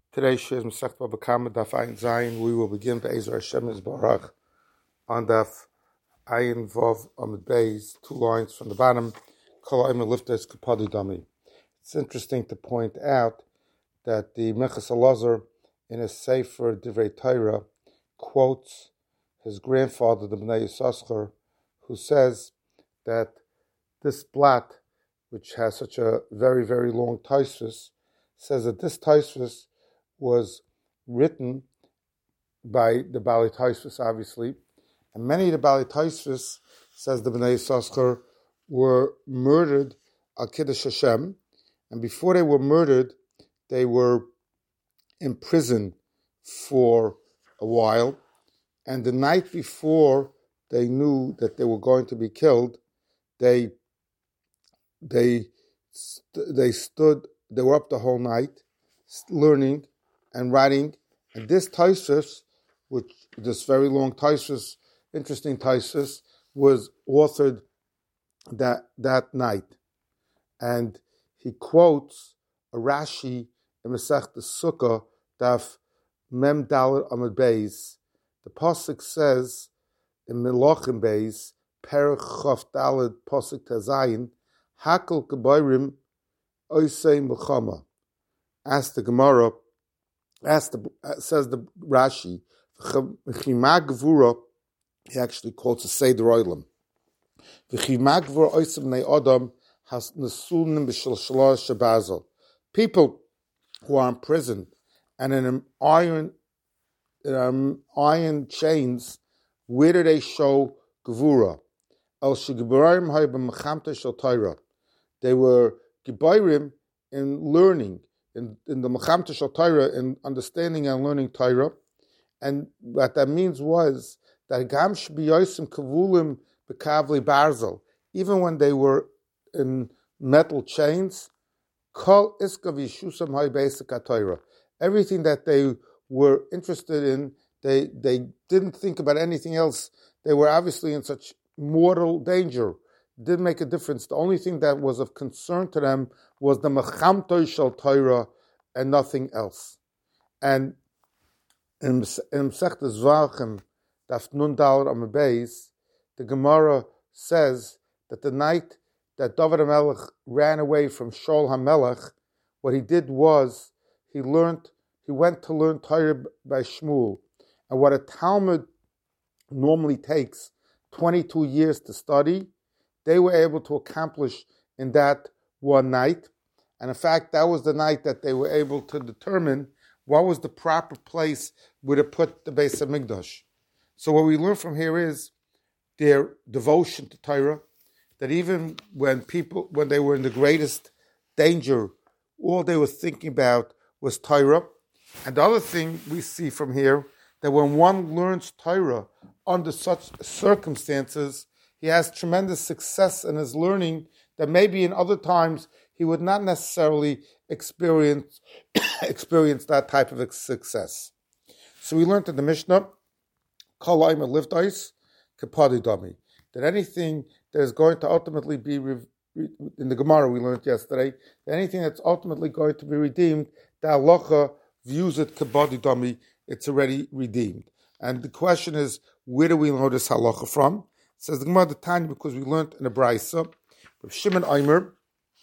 Today's Shir is Masechet Baba Kama, Daf Ayin Zayin. We will begin Be'ezer Hashem Yisbarach on Daf Ayin Vav Amud Beis, 2 lines from the bottom. Kol Ha'im Liftes Kapadi Dami. It's interesting to point out that the Meches Elazar in his Sefer Divrei Torah quotes his grandfather, the Bnei Yissaschar, who says that this blat, which has such a very, very long Tosfos, says that this Tosfos was written by the Bali Tosfos, obviously, and many of the Bali Tosfos, says the Bnei Yissaschar, were murdered al Kiddush Hashem, and before they were murdered, they were imprisoned for a while, and the night before they knew that they were going to be killed, they were up the whole night learning and writing, and this Tosfos, which this very long Tosfos, interesting Tosfos, was authored that night, and he quotes a Rashi in Masechet Sukkah, Daf Mem Dalet Amud Beis. The pasuk says in Melachim Beis, Perek Chaf Dalet pasuk Tazayin, Hakol Kebayrim Oisei Melchama. Asked the Gemara, says the Rashi, V'chima Gevura, he actually quotes a Seder Oilam. V'chima Gevura Oisei Bnei Adam has Nesulim B'Shalshala Shabazel. People who are in prison and in iron chains, where do they show Gevura? El Shegebarim Hay B'Mechamta Shel Torah. They were Gebarim in learning, in the Mechamta Shel Torah, in understanding and learning Torah. And what that means was that Gam Shbiyosim Kavulim B'Kavli Barzel, even when they were in metal chains, Kol Iska V'Yishusam Hay B'Esek Torah. Everything that they were interested in, they didn't think about anything else. They were obviously in such mortal danger. It didn't make a difference. The only thing that was of concern to them was the Mechamta Shel Torah and nothing else. And in Masechet Zvachim, Daf Nun Dalet Amud Beis, the Gemara says that the night that David HaMelech ran away from Shaul HaMelech, what he did was he went to learn Torah by Shmuel. And what a Talmud normally takes 22 years to study, they were able to accomplish in that one night. And in fact, that was the night that they were able to determine what was the proper place where to put the Beis HaMikdash. So what we learn from here is their devotion to Torah, that even when they were in the greatest danger, all they were thinking about was Torah. And the other thing we see from here, that when one learns Torah under such circumstances, he has tremendous success in his learning that maybe in other times he would not necessarily experience that type of success. So we learned in the Mishnah, Kol Ha'im Liftais Kapadi Dami, that anything that is going to ultimately be, in the Gemara we learned yesterday, that anything that's ultimately going to be redeemed, the halacha views it Kapadi Dami, it's already redeemed. And the question is, where do we learn this halacha from? It says the Gemara the Tanya, because we learned in the Braisa, with Shimon Aimer,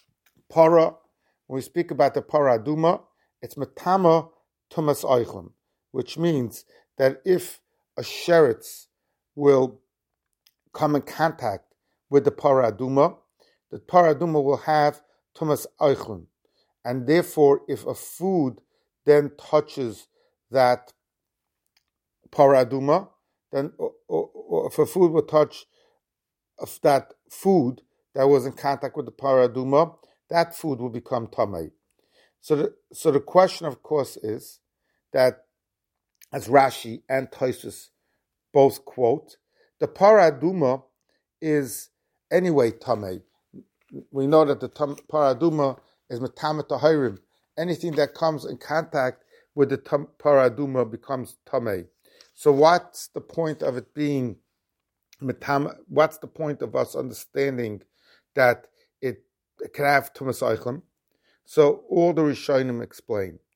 Para, when we speak about the Para Aduma, it's Matama Tumas Eichlim, which means that if a sheretz will come in contact with the Para Aduma will have Tumas Eichlim. And therefore, if a food then touches that Para Aduma, then or if a food will touch of that food that was in contact with the Para Aduma, that food will become Tamei. So the question, of course, is that, as Rashi and Tosfos both quote, the Para Aduma is anyway Tamei. We know that the Para Aduma is Metamet Tahirim. Anything that comes in contact with the Para Aduma becomes Tamei. So what's the point of it being Metame? What's the point of us understanding that it can have Tumas Eichlim? So all the Rishonim explain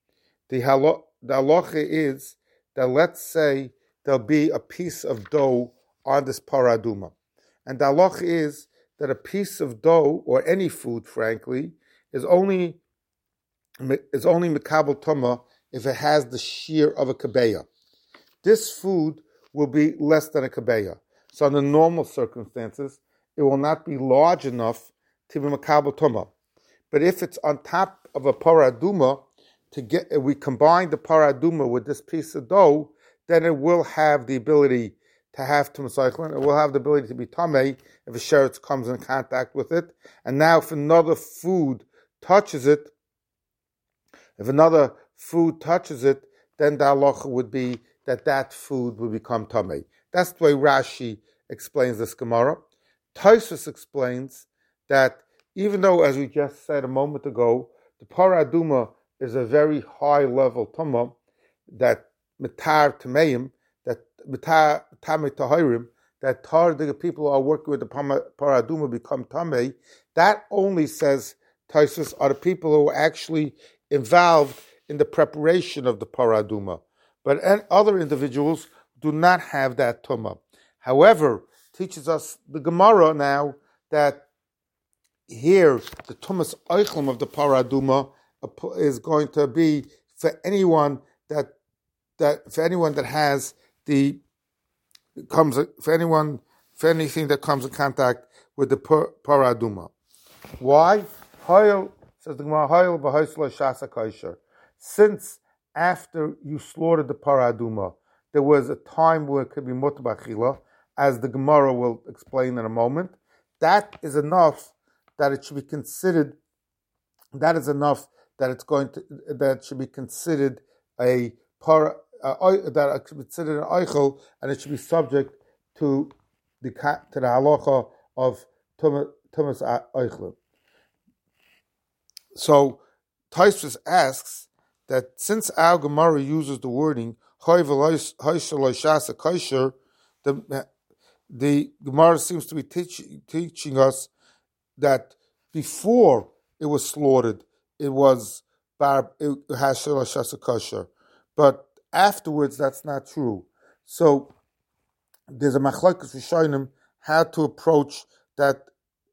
The halacha is that, let's say there'll be a piece of dough on this paraduma, and the halacha is that a piece of dough, or any food, frankly, is only mikabel tuma if it has the shear of a kabeya. This food will be less than a kabeya. So under normal circumstances, it will not be large enough to be mikabel tuma. But if it's on top of a paraduma, if we combine the paraduma with this piece of dough, then it will have the ability to have tumas eichlin. It will have the ability to be tamei if a sheretz comes in contact with it. And now if another food touches it, then the halacha would be that food will become tamei. That's the way Rashi explains this Gemara. Tosfos explains that even though, as we just said a moment ago, the paraduma is a very high level tuma, that mitar tameim, that mitar tamei tahirim, that the people who are working with the paraduma become tamei. That only, says Tosfos, are the people who are actually involved in the preparation of the paraduma. But other individuals do not have that tuma. However, teaches us the Gemara now that here the tumas eichlim of the paraduma is going to be for anyone that has for anything that comes in contact with the paraduma. Why? Hoyel, says the Gemara, Hoyel v'hoysla shasa kosher. Since after you slaughtered the paraduma, there was a time where it could be mutar b'achila, as the Gemara will explain in a moment. That is enough that it should be considered. That is enough that it should be considered that it should be considered an eichel, and it should be subject to the halacha of tumas eichel. So Tosfos asks that since our Gemara uses the wording kosher, the Gemara seems to be teaching us that before it was slaughtered, it has shasa kosher, but afterwards that's not true. So there's a machlokes rishonim how to approach that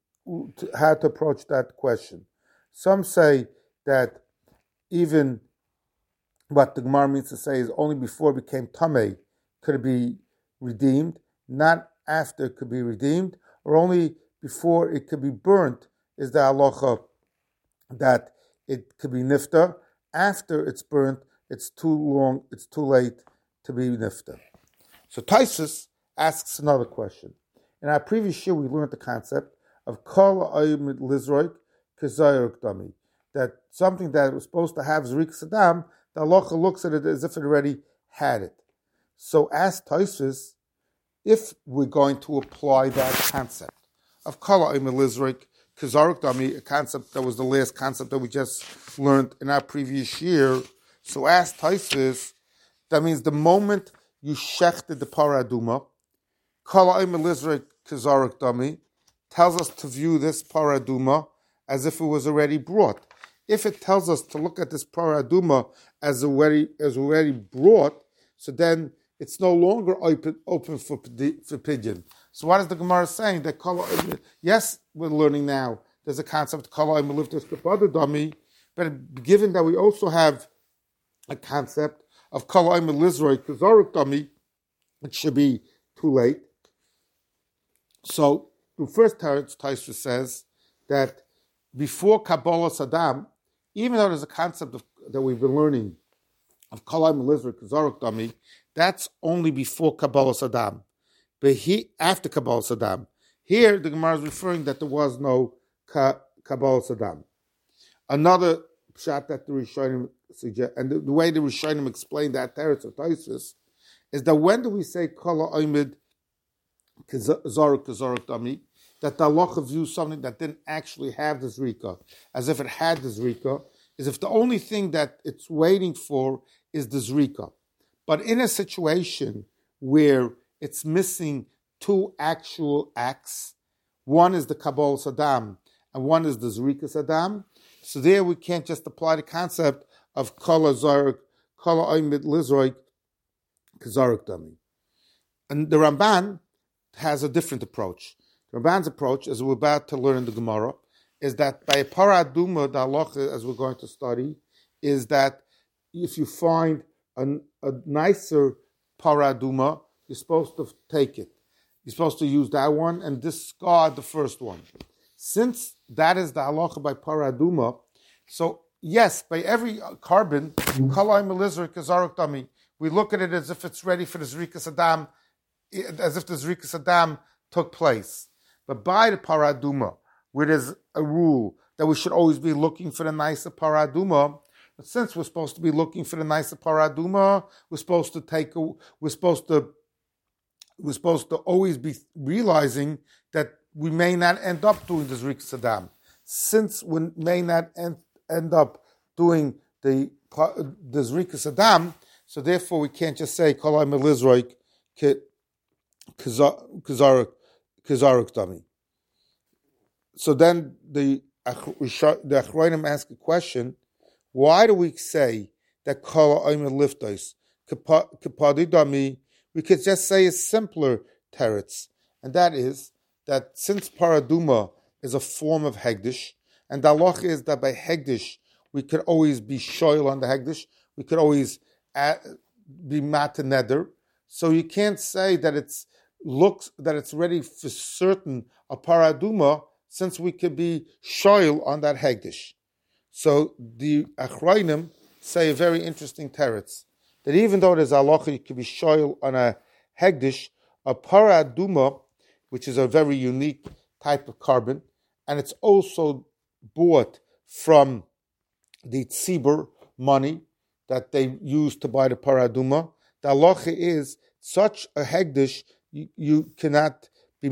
question. Some say that even what the Gemara means to say is only before it became tamei could it be redeemed, not after it could be redeemed, or only before it could be burnt is the halacha that it could be nifta. After it's burnt, it's too late to be nifta. So Tosfos asks another question. In our previous year, we learned the concept of kol ha'omid lizroik k'zayrik dami, that something that was supposed to have zrik sadam, the halacha looks at it as if it already had it. So ask Tosfos, if we're going to apply that concept of kol ha'omid lizroik k'zayrik dami, a concept that was the last concept that we just learned in our previous year. So ask Tosfos, that means the moment you shechted the paraduma, kol ha'omid lizroik k'zayrik dami tells us to view this paraduma as if it was already brought. If it tells us to look at this paraduma as already brought, so then it's no longer open for pidyon. So what is the Gemara saying? That yes, we're learning now. There's a concept kol ha'omid liftos kapada dami, but given that we also have a concept of kol ha'omid lizroik k'zayrik dami, it should be too late. So the first Tosfos says that before Kabbalah Saddam, even though there's a concept that we've been learning of kol ha'omid lizroik k'zayrik dami, that's only before Kabbalah Saddam. But after Kabbalah Saddam, here the Gemara is referring that there was no Kabbalah Saddam. Another shot that the Rishonim suggest, and the way the Rishonim explain that teretz of Tosfos, is that when do we say kol ha'omid k'zayrik dami, that the halacha views something that didn't actually have the zrika, as if it had the zrika, is if the only thing that it's waiting for is the zrika. But in a situation where it's missing two actual acts, one is the Kabbalah Saddam and one is the Zrika Saddam, so there we can't just apply the concept of kol ha'omid kol ha'omed lizroik kazaruk dami. And the Ramban has a different approach. The Ramban's approach, as we're about to learn in the Gemara, is that by a paraduma, the halacha, as we're going to study, is that if you find a nicer paraduma, you're supposed to take it. You're supposed to use that one and discard the first one. Since that is the halacha by paraduma, so yes, by every carbon, we look at it as if it's ready for the Zrikas Adam, as if the Zrikas Adam took place. But by the paraduma, where there's a rule that we should always be looking for the nicer paraduma, but since we're supposed to be looking for the nicer paraduma, we're supposed to always be realizing that we may not end up doing the Zrikas Adam. Since we may not end up doing the Zrikas Adam, so therefore we can't just say Kol Ha'melizroik Kazaruk Dami. So then the Achronim ask a question: why do we say that Kol Ha'omer Liftos Kapadi Dami? We could just say a simpler teretz, and that is that since paraduma is a form of hegdish, and the halacha is that by hegdish we could always be shoyl on the hegdish, we could always be matan neder. So you can't say that it's ready for certain a paraduma, since we could be shoyl on that hegdish. So the Achrayim say a very interesting teretz, that even though there's halacha you could be shoyl on a hegdish, a paraduma, which is a very unique type of carbon, and it's also bought from the tzibur money that they use to buy the paraduma. The halacha is such a hegdish you can't be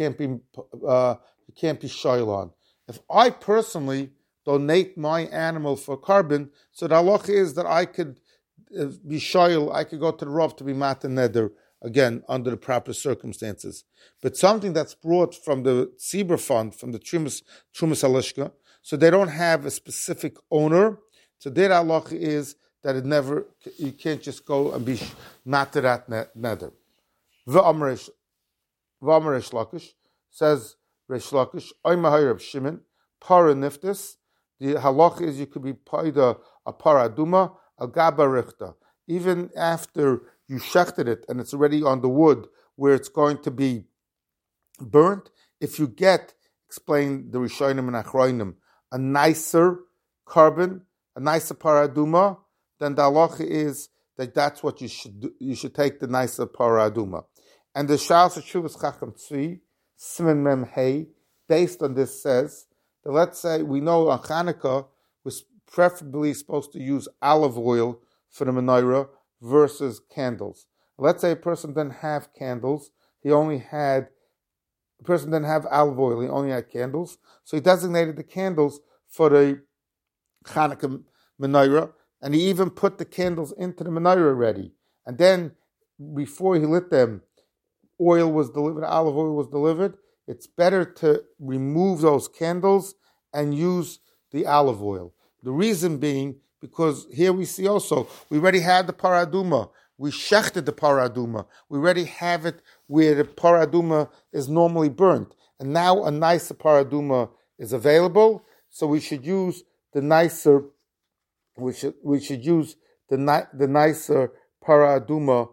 shoyl on. If I personally donate my animal for carbon, so the halacha is that I could be shoyl, I could go to the Rav to be matan neder, again, under the proper circumstances. But something that's brought from the tzibur fund, from the Trumas Halishka, so they don't have a specific owner, so their halacha is that you can't just go and be matarat neder. V'amar Reish Lakish, says Reish Lakish, Oymah Reb Shimon, para niftis, the halacha is you could be paida a paraduma, al gaba richta. Even after you shechted it and it's already on the wood where it's going to be burnt, if you get, explain the Rishonim and Achronim, a nicer carbon, a nicer paraduma, then the halacha is that that's what you should do. You should take the nicer paraduma. And the Shas Shuvas Chacham Tzvi, Siman Mem Hey, based on this says that, let's say we know on Hanukkah was preferably supposed to use olive oil for the menorah versus candles. Let's say a person didn't have candles, a person didn't have olive oil, he only had candles, so he designated the candles for the Hanukkah menorah, and he even put the candles into the menorah already. And then, before he lit them, olive oil was delivered. It's better to remove those candles and use the olive oil. The reason being, because here we see also, we already had the paraduma. We shechted the paraduma. We already have it where the paraduma is normally burnt. And now a nicer paraduma is available, so we should use the nicer, we should use the nicer paraduma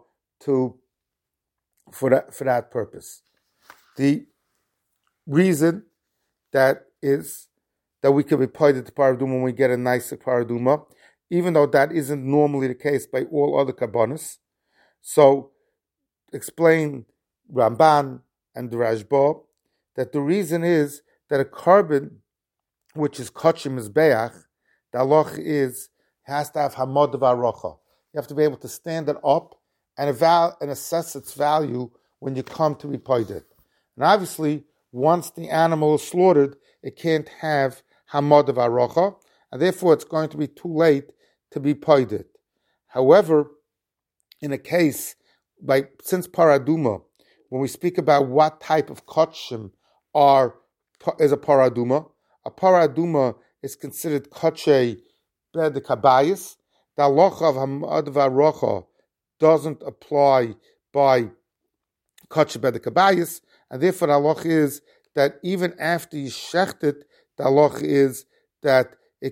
for that purpose. The reason that is that we can be paid the paraduma when we get a nicer paraduma, even though that isn't normally the case by all other kabbanis. So, explain Ramban and the Rashba that the reason is that a carbon which is kachim mizbeach, the halach has to have hamad v'arocha. You have to be able to stand it up and assess its value when you come to be paid it. And obviously, once the animal is slaughtered, it can't have hamad v'arocha, and therefore it's going to be too late to be paid it. However, in a case, since paraduma, when we speak about what type of kachim is a paraduma is considered kache bed kabayis, the halacha of hamad v'arocha doesn't apply by kachah bedek habayis, and therefore the halacha is that even after you shecht it, the halacha is that you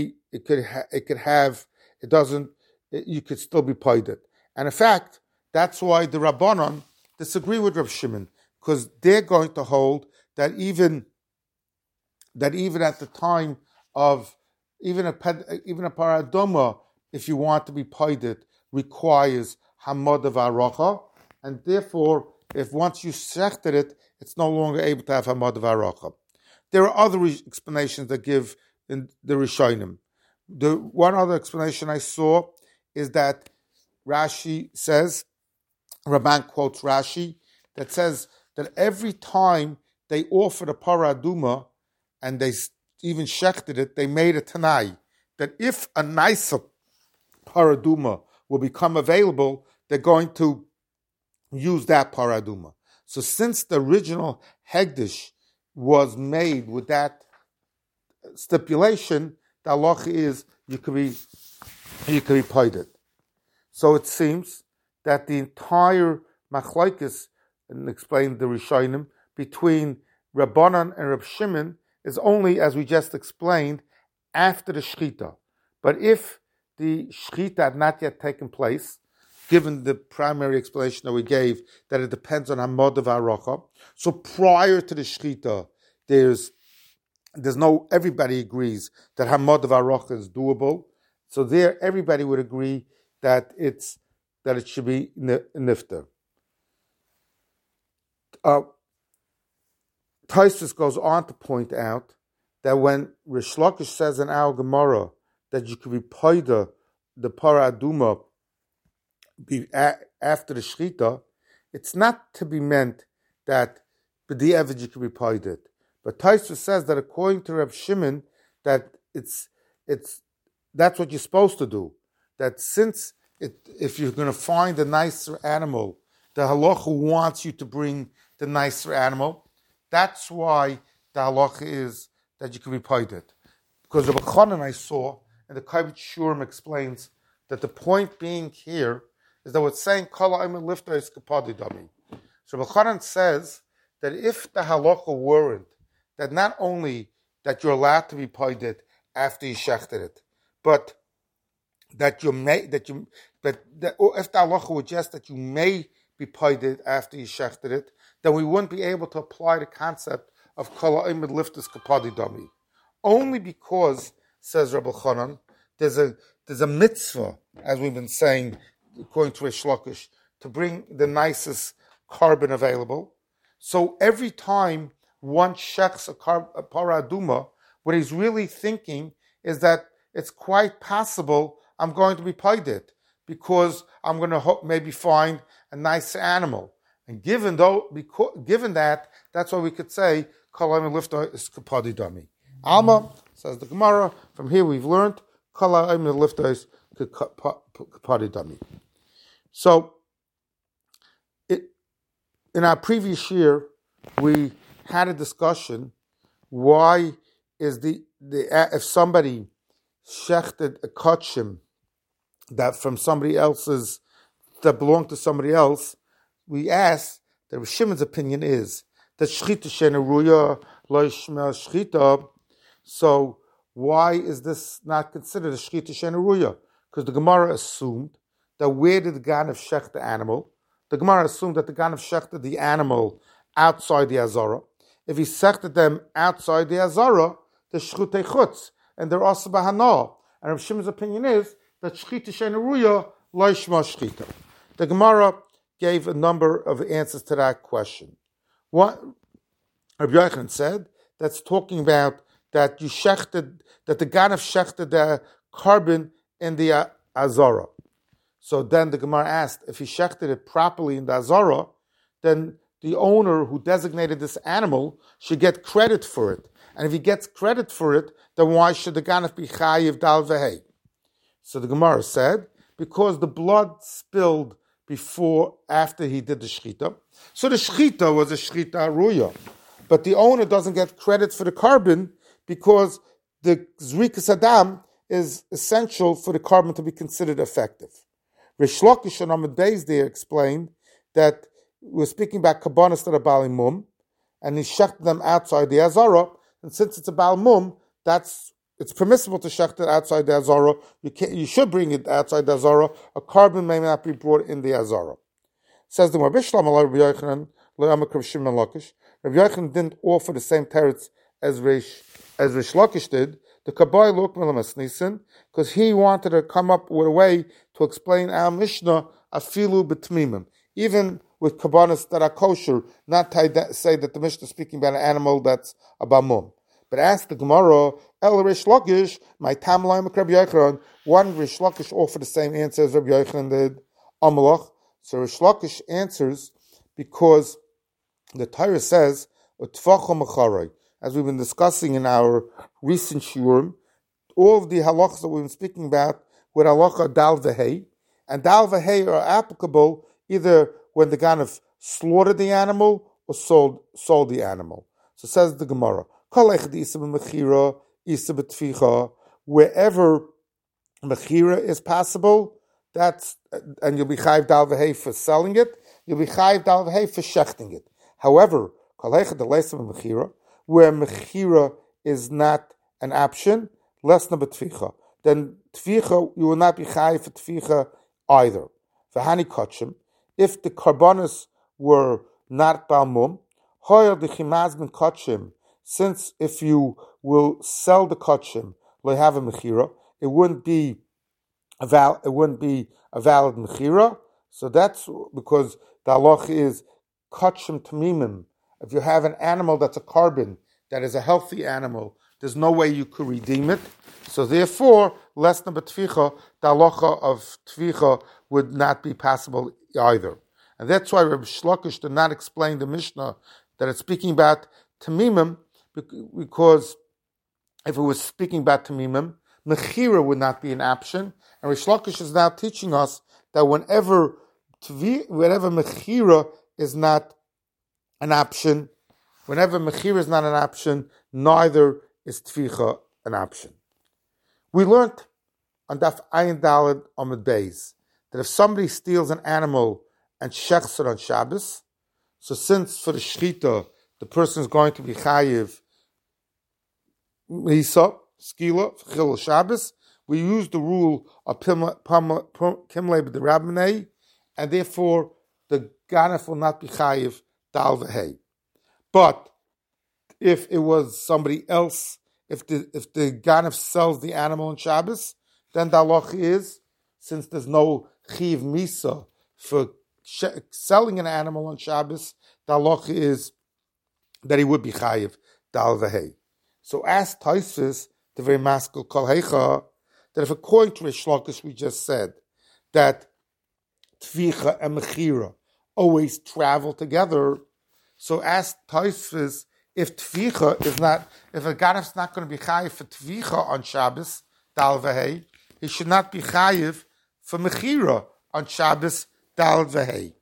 could still be paid. And in fact, that's why the Rabbanon disagree with Rav Shimon, because they're going to hold that even at the time of even a paradoma, if you want to be paid, requires hamad v'arocha, and therefore, if once you shechted it, it's no longer able to have hamad v'arocha. There are other explanations that give in the Rishonim. The one other explanation I saw is that Rashi says, Ramban quotes Rashi, that says that every time they offered a paraduma and they even shechted it, they made a tanai, that if a nicer paraduma will become available, they're going to use that paraduma. So since the original Hegdish was made with that stipulation, the halacha is you could be paid. So it seems that the entire machlokes, and explained the Rishonim, between Rabbanan and Reb Shimon is only, as we just explained, after the shechita. But if the shechita had not yet taken place, given the primary explanation that we gave, that it depends on hamad v'arocha, so prior to the shechita, there's no, everybody agrees that hamad v'arocha is doable. So there, everybody would agree that it should be nifter. Tosfos goes on to point out that when Rish Lakish says in our Gemara that you could be paida the para aduma after the shechita, it's not to be meant that b'di'evid you could be paida. But Tosfos says that according to Reb Shimon, that that's what you're supposed to do. That since if you're going to find a nicer animal, the halacha wants you to bring the nicer animal. That's why the halacha is that you can be paid. Because Rabbi Chanan I saw, and the Kavod Shurim explains that the point being here is that what's saying Kol ha'omer lifta is kapadi dami. So Rabbi Chanan says that if the halacha weren't that not only that you're allowed to be paid after you shechted it, but if the halacha were just that you may be paid after you shechted it, then we wouldn't be able to apply the concept of kol ha'omer liftas kapadi dami. Only because, says Rabbi Chanan, there's a mitzvah, as we've been saying, according to Rish Lakish, to bring the nicest carbon available. So every time one shechs a para aduma, what he's really thinking is that it's quite possible I'm going to be paid it because I'm going to maybe find a nice animal. And given that, that's why we could say kol ha'omer lifta is kapadi dami. Alma, says the Gemara, from here we've learned kol ha'omer lifta is kapadi dami. So, in our previous year, we had a discussion why is if somebody shechted a kachim that from somebody else's, that belonged to somebody else, we asked that Rav Shimon's opinion is that shchita she'eina ruya lo yishma shchita. So why is this not considered a shchita she'eina ruya? Because the Gemara assumed that where did the Ganav shech the animal? The Gemara assumed that the Ganav shechted the animal outside the Azara. If he shechted them outside the Azara, the shchutei chutz, and they're also bahana. And Rav Shimon's opinion is that shchita she'eina ruya lo yishma shchita. The Gemara gave a number of answers to that question. What Rabbi Yochanan said, that's talking about that you shechted, that the Ganav shechted the carbon in the Azara. So then the Gemara asked, if he shechted it properly in the Azara, then the owner who designated this animal should get credit for it. And if he gets credit for it, then why should the Ganav be chayiv dal v'hei? So the Gemara said, because the blood spilled after he did the shechita. So the shechita was a shechita ruya. But the owner doesn't get credit for the carbon because the zrikas adam is essential for the carbon to be considered effective. Rish Lakish and Ahmed Beis there explained that we're speaking about kabbanis that are Baal Mum, and he shechted them outside the Azara, and since it's a Baal Mum, it's permissible to shecht it outside the Azara. You should bring it outside the Azara. A carbon may not be brought in the Azara. Says the Rabbi Shlomo Rabbi Yochanan, Rabbi Yochanan didn't offer the same teretz as Rish Lakish did. The Kabbai looked Nisan because he wanted to come up with a way to explain our Mishnah afilu b'tmimim, even with kabbanis that are kosher, not to say that the Mishnah is speaking about an animal that's a bamum. But ask the Gemara, El Rish Lakish, my Tamalaim Rabbi Yochanan. One Rish Lakish offered the same answer as Rabbi Yochanan did. Amalach. So Rish Lakish answers because the Torah says, as we've been discussing in our recent shiurim, all of the halachas that we've been speaking about with halacha dal v'hei, and dal v'hei are applicable either when the ganav slaughtered the animal or sold the animal. So says the Gemara, wherever mechira is possible, and you'll be chayiv dal v'hei for selling it, you'll be chayiv dal v'hei for shechting it. However, where mechira is not an option, lesna b'tficha, then tficha, you will not be chayiv for tficha either. V'hani kachim, if the karbanos were not balmum, hoyer the chimaz ben kachim, since if you will sell the kachim, lo have a mechira, it wouldn't be a valid mechira. So that's because the halach is kachim tamimim. If you have an animal that's a carbon, that is a healthy animal, there's no way you could redeem it. So therefore, lesna b'tficha, the halacha of tficha would not be possible either. And that's why Rabbi Shlokish did not explain the Mishnah that it's speaking about tamimim, because if it was speaking about tamimim, mechira would not be an option. And Rabbi Shlokish is now teaching us that whenever mechira is not an option, neither is tficha an option. We learned on Daf Ayin Daled Amud Beis that if somebody steals an animal and shechs it on Shabbos, so since for the shchita the person is going to be chayiv misa skila for chil Shabbos, we use the rule of kimle b'derabbanei, and therefore the ganef will not be chayiv dal v'hei. But if it was somebody else, if the ganef sells the animal on Shabbos, then the halacha is, since there's no chiv misa for selling an animal on Shabbos, the halacha is that he would be chayiv dal v'hei. So ask Tosfos, the very maskil kol heicha, that if according to Rish Lakish we just said that tficha and mechira always travel together, so ask Tosfos if a ganef's not going to be chayiv for tvicha on Shabbos, dal v'hei, he should not be chayiv for mechira on Shabbos, dal v'hei.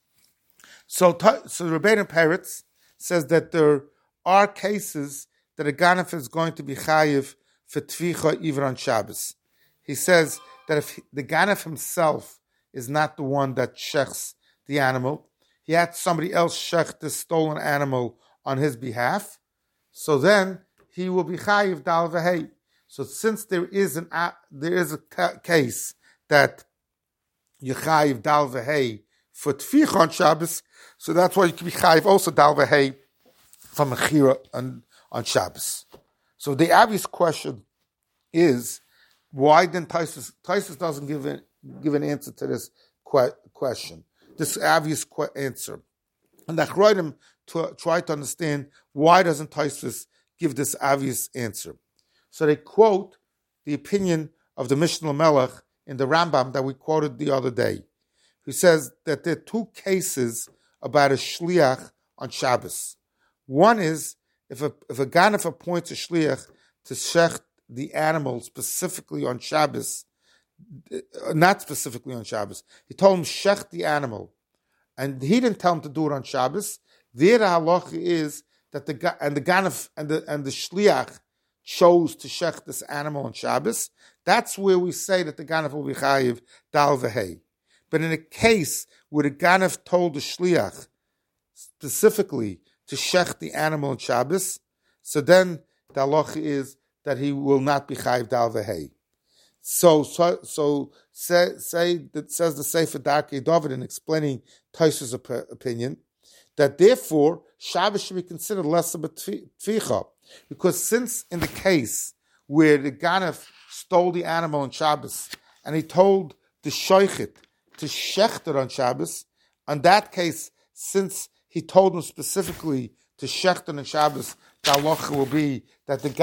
So Rabbeinu Peretz says that there are cases that a ganef is going to be chayiv for tvicha even on Shabbos. He says that if the ganef himself is not the one that shechs the animal, he had somebody else shech the stolen animal on his behalf, so then he will be chayiv dal v'hei. So since there is a case that you chayiv dal v'hei for tficha on Shabbos, so that's why you can be chayiv also dal v'hei from mechira on Shabbos. So the obvious question is, why then Tosfos doesn't give an answer to this question, this obvious answer, and the Achronim try to understand why doesn't Tosfos give this obvious answer. So they quote the opinion of the Mishnah Melech in the Rambam that we quoted the other day, who says that there are two cases about a shliach on Shabbos. One is if a ganef appoints a shliach to shech the animal specifically on Shabbos, not specifically on Shabbos. He told him shech the animal, and he didn't tell him to do it on Shabbos. There the halacha is that the ganef and the shliach chose to shech this animal on Shabbos. That's where we say that the Ganef will be chayiv dal v'hei. But in a case where the Ganef told the shliach specifically to shech the animal on Shabbos, so then the halacha is that he will not be chayiv dal v'hei. So say that says the Sefer Darkei David in explaining Tosfos' opinion that therefore Shabbos should be considered less of a tficha, because since in the case where the Ganef stole the animal on Shabbos and he told the shoichet to shecht it on Shabbos, on that case, since he told him specifically to shecht it on Shabbos, the halacha will be that the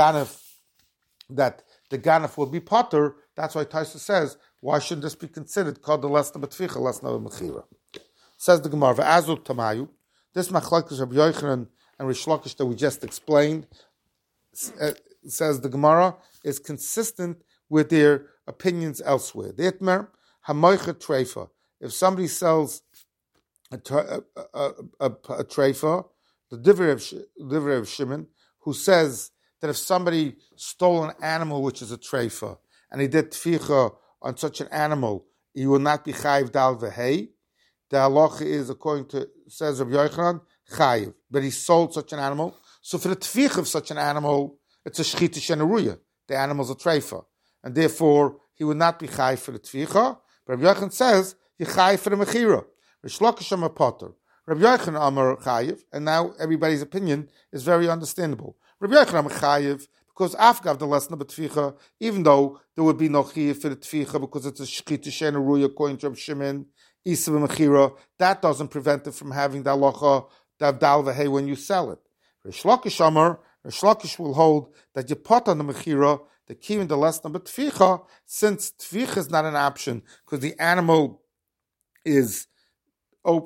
Ganef will be potter. That's why Tosfos says, why shouldn't this be considered called the lesna b'tficha, lesna b'mechira? Says the Gemara, v'azul tamayu, this machlokes Rabbi Yochanan and Rish Lakish that we just explained, says the Gemara, is consistent with their opinions elsewhere. The Itmer, hamoichet treifa, if somebody sells a treifa, the divrei of Shimon, who says that if somebody stole an animal which is a treifa, and he did tficha on such an animal, he will not be chayiv dal v'hei. The halacha is, according to, says Rabbi Yochanan, chayiv, but he sold such an animal. So for the tficha of such an animal, it's a shchita shenaruya. The animal's a treifa, and therefore he would not be chayiv for the tficha. But Rabbi Yochanan says he chayiv for the mechira. Rish Lakish amar potter, Rabbi Yochanan amar chayiv, and now everybody's opinion is very understandable. Rabbi Yochanan amar chayiv, because afgav the lesna b'tficha, even though there would be no chiyuv for the tficha because it's a shchita shenaruya according to Reb Shimon, isa b'mechira, that doesn't prevent it from having the halacha dav dal v'hei when you sell it. Rish Lakish amar, Rish Lakish will hold that you put on the mechira, the key in the lesna b'tficha, since tficha is not an option because the animal is a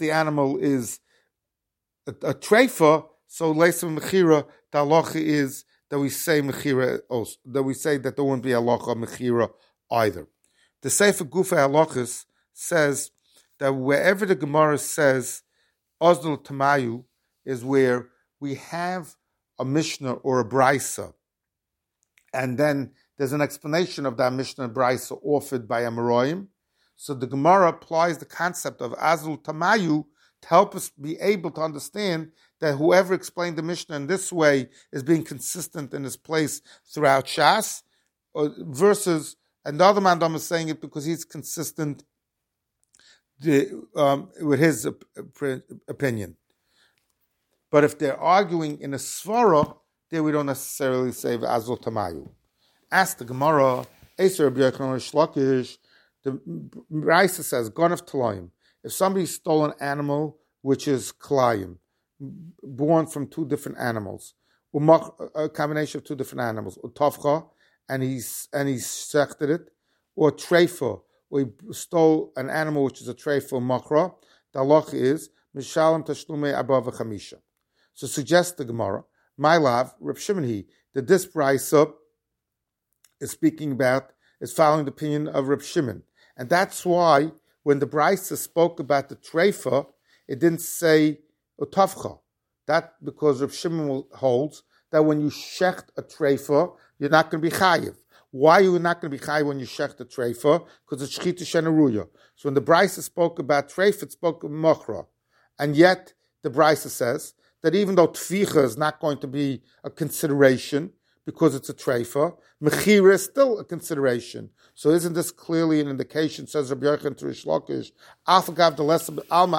treifa, so leisa mechira, the halacha is that we say mechira also, that we say that there won't be halacha mechira either. The Sefer Gufei Halachos says that wherever the Gemara says Ozdel Tamayu is where we have a Mishnah or a Brisa, and then there's an explanation of that Mishnah and Brisa offered by Amoraim. So the Gemara applies the concept of Azul Tamayu to help us be able to understand that whoever explained the Mishnah in this way is being consistent in his place throughout Shas, versus another Mandam is saying it because he's consistent with his opinion. But if they're arguing in a svara, then we don't necessarily say Azul Tamayu. Ask the Gemara, Eser Rabbi Yochanan Rish Lakish, the Raisa says, Ganef Talayim. If somebody stole an animal which is Kalayim, born from two different animals, a combination of two different animals, Utavcha, and he sechted it, or Treifa, or he stole an animal which is a Treifa Makra, the halacha is, Mishalim Tashlumei Abba V'chamisha. So suggest the Gemara, my love, Reb Shimon that this Brisa is speaking about, is following the opinion of Reb Shimon. And that's why when the Brisa spoke about the Treifa, it didn't say Utavcha. That because Reb Shimon holds that when you shecht a treifa, you're not going to be chayiv. Why are you not going to be chayiv when you shecht a treifa? Because it's shchita shenaruya. So when the Brisa spoke about treifa, it spoke of machra. And yet, the Brisa says that even though tficha is not going to be a consideration because it's a treifa, mechira is still a consideration. So isn't this clearly an indication, says Rabbi Yochanan to Rish Lakish, afagav the lesson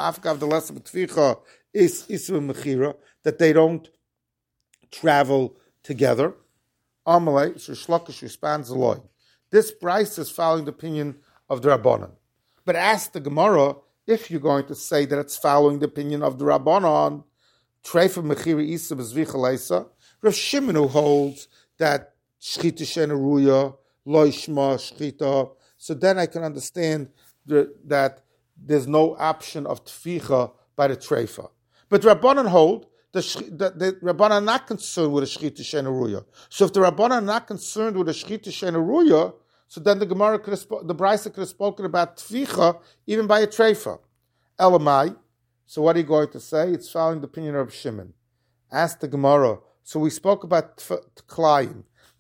tficha is isra mechira, that they don't travel together. Amalei, so Rish Lakish responds Eloi. This Brisa is following the opinion of the Rabbanan. But ask the Gemara, if you're going to say that it's following the opinion of the Rabbanan, treifa mechira isa b'zvicha leisa, Rav Shimon who holds that shchita shenaruya, loishma shchita, so then I can understand that there's no option of tficha by the treifa. But Rabbanan hold the Rabbanan are not concerned with a shchita shenaruya. So if the Rabbanan are not concerned with a shchita shenaruya, so then the Gemara the Brisa could have spoken about tficha even by a treifa. Elamai. So what are you going to say? It's following the opinion of Shimon. Ask the Gemara. So we spoke about Klayim.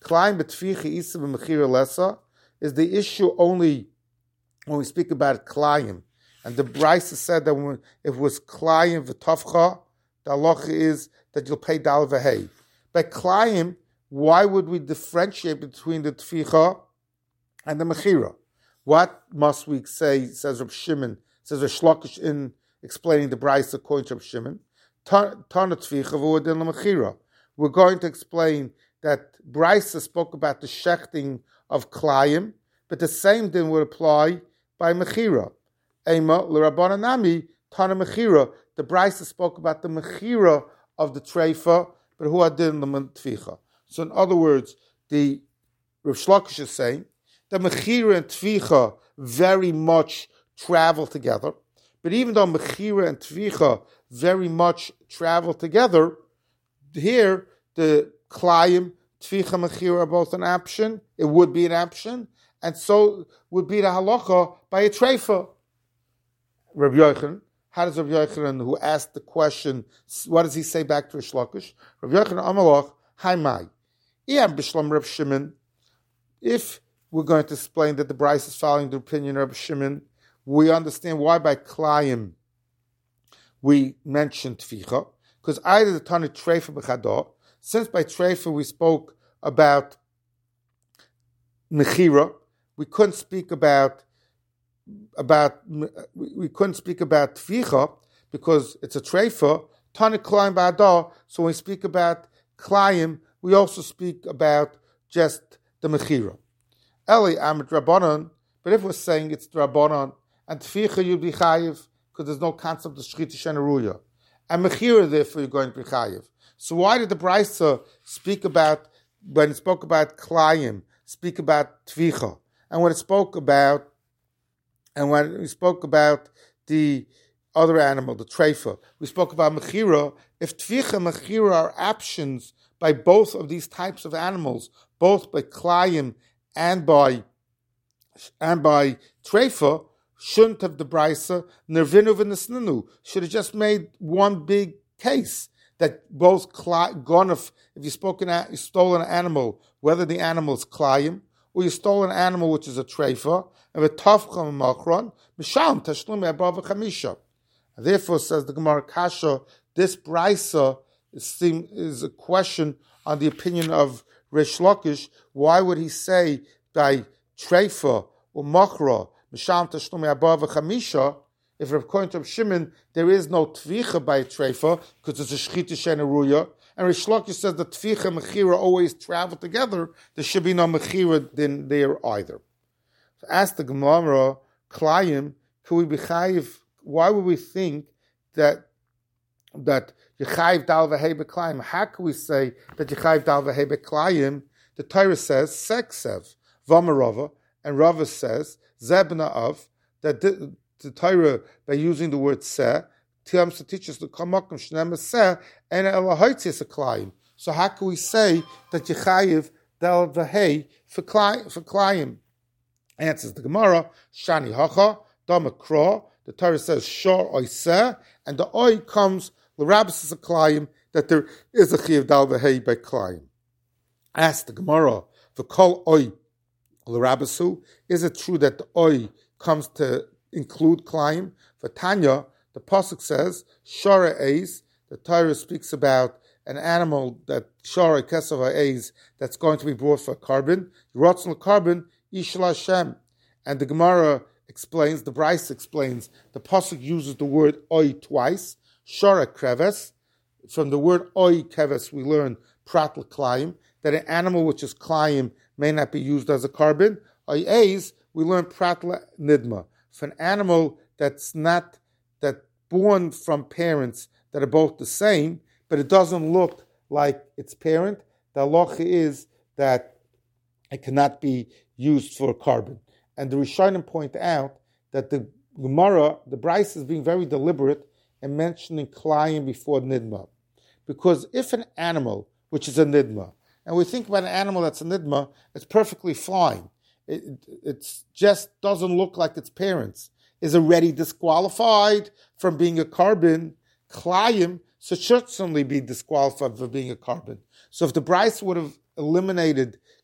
Klayim betficha isa b'mechira lesa is the issue only when we speak about Klayim. And the Brisa said that when if it was Klayim v'tavcha, the halacha is that you'll pay dal v'hei. By Klayim, why would we differentiate between the tficha and the mechira? What must we say, says Reb Shimon, says Reb Shlokish in explaining the Brisa according to Reb Shimon, Tana tficha v'udin l'mechira. We're going to explain that Brisa spoke about the shechting of Klayim, but the same thing would apply by mechira. Ema l'Rabbanan nami Tana mechira. The Brisa spoke about the mechira of the treifa, but who adin l'tficha. So in other words, the Rav Shlokish is saying that mechira and tficha very much travel together. But even though mechira and tficha very much travel together, here the klayim, tficha, mechira are both an option. It would be an option, and so would be the halacha by a treifa. Rabbi Yochanan, how does Rabbi Yochanan, who asked the question, what does he say back to Rish Lakish? Rabbi Yochanan Amalach, Hi Mai. Reb Shimon, if we're going to explain that the Bryce is following the opinion of Reb Shimon, we understand why by Klayim we mentioned Tficha, because either the Tana Treifa b'Chada, since by Treifa we spoke about Mechira, we couldn't speak about Tficha because it's a Treifa, Tana Klayim b'Chada, so when we speak about Klayim, we also speak about just the Mechira. Eli Amid Rabbanon, but if we're saying it's Rabbanon, and Tficha you'd be Chayiv, because there's no concept of Shchita Shenaruya. And Mechira, therefore, you're going to be Chayiv. So why did the Brisa speak about, when it spoke about Klayim, speak about Tficha? And when it spoke about, the other animal, the Treifa, we spoke about Mechira. If Tficha and Mechira are options by both of these types of animals, both by Klayim and by Treifa, shouldn't have the Brisa Nervinu v'Nisninu, should have just made one big case that both Gonif, if you stole an animal, whether the animal is Klayim or you stole an animal which is a Treifa, and v'Tavcha Machron, Misham Tashlum Abba v'Chamisha. Therefore, says the Gemara Kasha, this Brisa is a question on the opinion of Rish Lakish. Why would he say by Treifa or Machra, Misham Tashlumi Abba v'Chamisha, if according to Shimon there is no Tvicha by Treifa because it's a Shchita Shenaruya, and Rish Lakish says that Tvicha and Mechira always travel together, there should be no Mechira then there either. So ask the Gemara, Klayim, could we be Chayiv? Why would we think that Yechayiv Dal V'Hei B'Klayim? How can we say that Yechayiv Dal V'Hei B'Klayim? The Torah says Seksev Vamarava, and Rava says Zebna of, that the Torah, by using the word Seh, comes to teach us the Kamakim Shneim Seh and Elahoitzis a Klayim. So how can we say that Yechayiv Dal V'Hei for Klayim? Answers the Gemara, Shani Hacha, Damakra. The Torah says Shor Oy Seh, and the Oy comes L'Rabbis a Klayim, that there is a Chayiv Dal V'Hei by Klayim. Ask the Gemara, V'Kol Oy L'Rabbisu, is it true that the Oy comes to include Klayim? For Tanya, the Pasuk says, Shara Eis, the Torah speaks about an animal that Shara Kesava Eis, that's going to be brought for carbon, Yiratzon carbon, Yishal Hashem. And the Gemara explains, the Bryce explains, the Pasuk uses the word Oy twice, Shara Kreves. From the word Oy Keves, we learn Prat L'Klayim, that an animal which is Klayim may not be used as a carbon. Oy Eis, we learn Prat Nidma. For an animal that's not, that born from parents that are both the same, but it doesn't look like its parent, the halacha is that it cannot be used for carbon. And the Rishonim point out that the Gemara, the Bryce is being very deliberate in mentioning Klayim before Nidma. Because if an animal, which is a Nidma, and we think about an animal that's a Nidma, it's perfectly fine. It just doesn't look like its parents, is already disqualified from being a carbon. Klayim should certainly be disqualified for being a carbon. So if the Bryce would have eliminated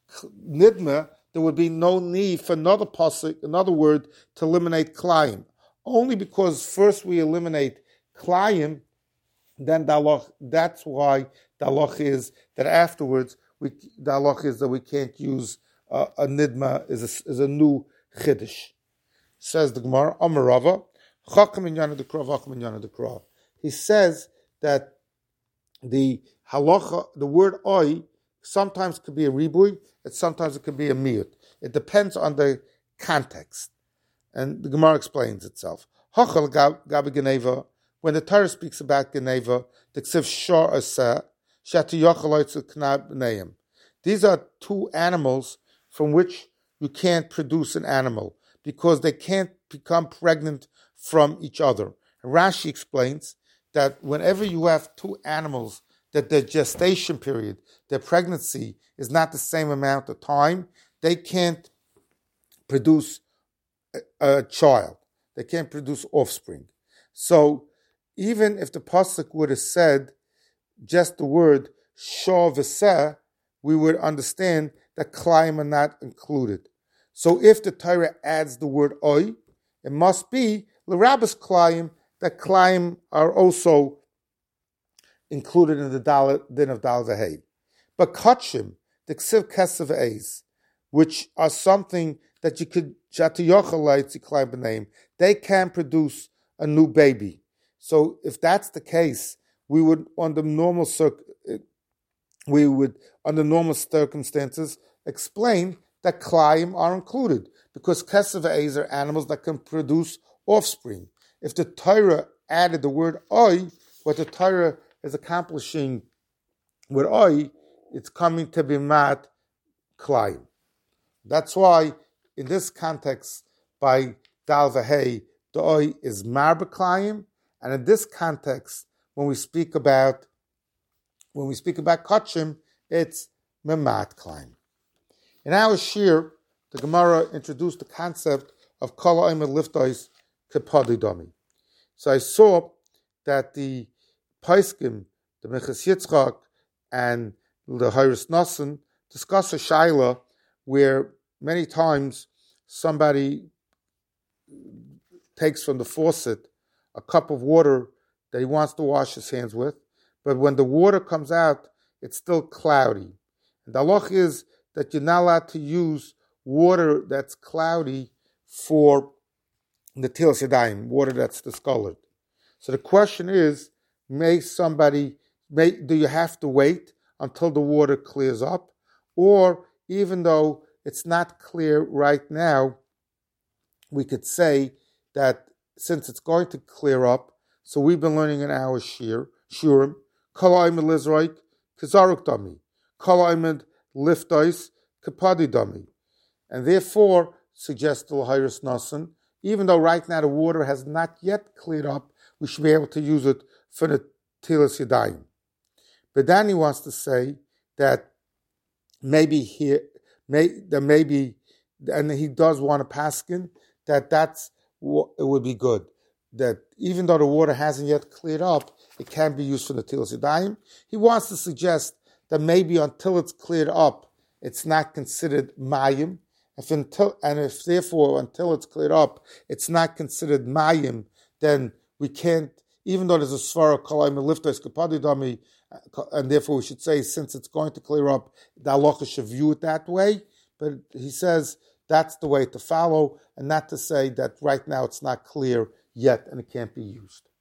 nidma, there would be no need for another pasuk, another word, to eliminate klayim. Only because first we eliminate klayim, then that's why the halach is that afterwards the halach is that we can't use a nidma is a new chiddush. Says the Gemara, Amarava, Chacham inyan dekra, Chacham inyan dekra. He says that the halacha, the word oi, sometimes could be a ribui, and sometimes it could be a miyut. It depends on the context. And the Gemara explains itself. Hachal gabi geneva, when the Torah speaks about geneva, the ksiv shor aseh, shatu yochaloitzu knab b'neim. These are two animals from which you can't produce an animal, because they can't become pregnant from each other. And Rashi explains that whenever you have two animals, that their gestation period, their pregnancy, is not the same amount of time, they can't produce a child. They can't produce offspring. So even if the pasuk would have said just the word shor v'seh, we would understand that klayim are not included. So if the Torah adds the word oi, it must be l'rabbis klayim, that klayim are also included in the din of Dal V'Hei. But kachim, the ksiv kesav eis, which are something that you could they can produce a new baby. So if that's the case, we would under normal circumstances explain that klayim are included, because kesav eis are animals that can produce offspring. If the Torah added the word oi, what the Torah is accomplishing with oi, it's coming to be mat klayim. That's why in this context, by Dal V'Hei, the oi is marba klayim, and in this context, when we speak about kachim, it's memat klayim. In our shir, the Gemara introduced the concept of kol ha'omer liftois kepadi dami. So I saw that the Paiskim, the Meches Yitzchak, and the Hairis Nasan discuss a shaila where many times somebody takes from the faucet a cup of water that he wants to wash his hands with, but when the water comes out, it's still cloudy. And the halach is that you're not allowed to use water that's cloudy for the Netilas Yadayim, water that's discolored. So the question is, do you have to wait until the water clears up? Or even though it's not clear right now, we could say that since it's going to clear up, so we've been learning in our shurim, kol ha'omer lizroik k'zaruk dami, kol ha'omer liftois k'padi dami. And therefore, suggests the Hairis Nasan, even though right now the water has not yet cleared up, we should be able to use it for the Netilas Yadayim. But then he wants to say that maybe, and he does want to paskin, that's what it would be good. That even though the water hasn't yet cleared up, it can be used for the Netilas Yadayim. He wants to suggest that maybe until it's cleared up, it's not considered mayim. If therefore until it's cleared up, it's not considered mayim, then we can't, even though there's a svara kol ha'omer liftois k'padi dami, and therefore we should say, since it's going to clear up, the halacha should view it that way. But he says that's the way to follow, and not to say that right now it's not clear yet and it can't be used.